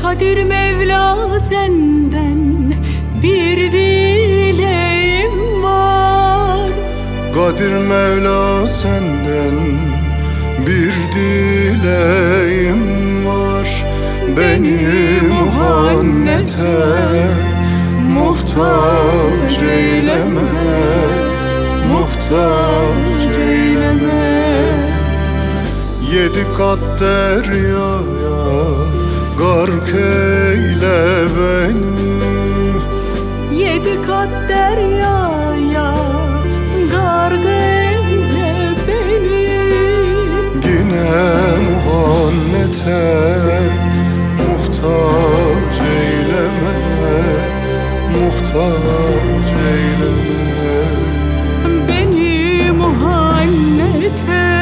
Kadir Mevla senden bir dileğim var. Kadir Mevla senden bir dileğim var. Beni muhannete muhtaç eyleme, muhtaç eyleme. Yedi kat deryaya gark eyle beni. Yedi kat deryaya gark eyle beni. Yine muhannete muhtaç eyleme, muhtaç eyleme. Beni muhannete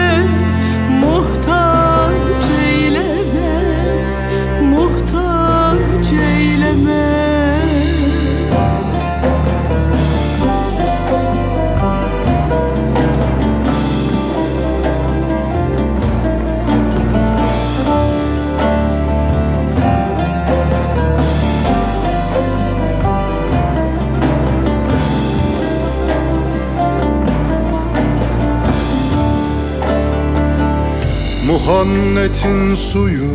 muhtaç eyleme, muhtaç eyleme. Muhannetin suyu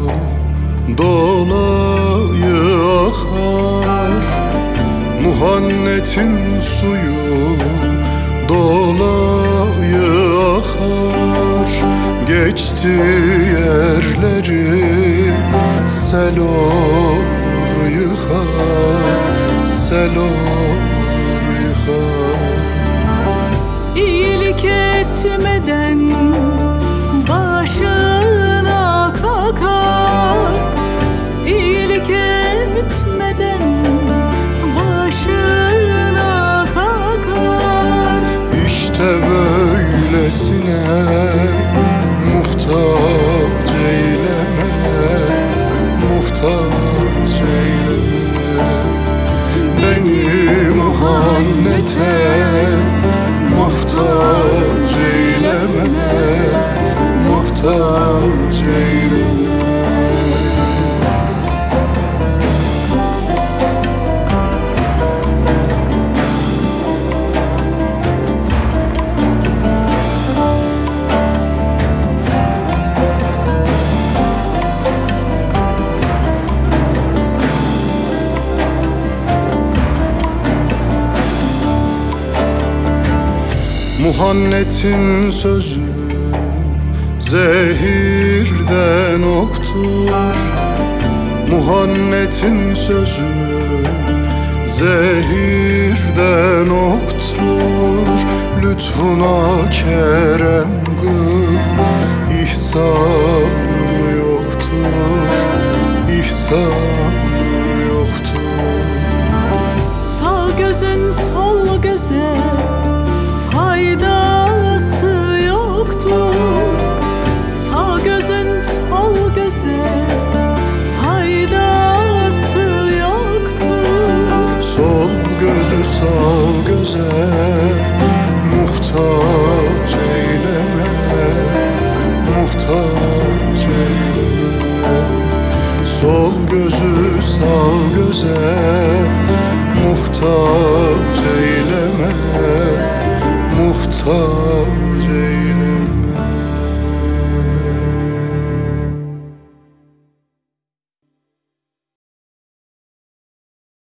dolayı akar. Muhannetin suyu dolayı akar. Geçti yerleri sel olur yıkar, sel olur yıkar. İyilik etmeden başına kakar. İyilik etmeden başına kakar. İşte böylesine muhtaç eyleme, muhtaç eyleme. Beni muhannete muhtaç eyleme, muhtaç eyleme. Muhannetin sözü zehirden oktur. Muhannetin sözü zehirden oktur. Lütfuna kerem kıl, ihsan yoktur, ihsan yoktur. Sağ gözün sol göze faydası yoktur. Sağ gözün sol göze faydası yoktur. Sol gözü sağ göze muhtaç eyleme, muhtaç eyleme. Sol gözü sağ göze muhtaç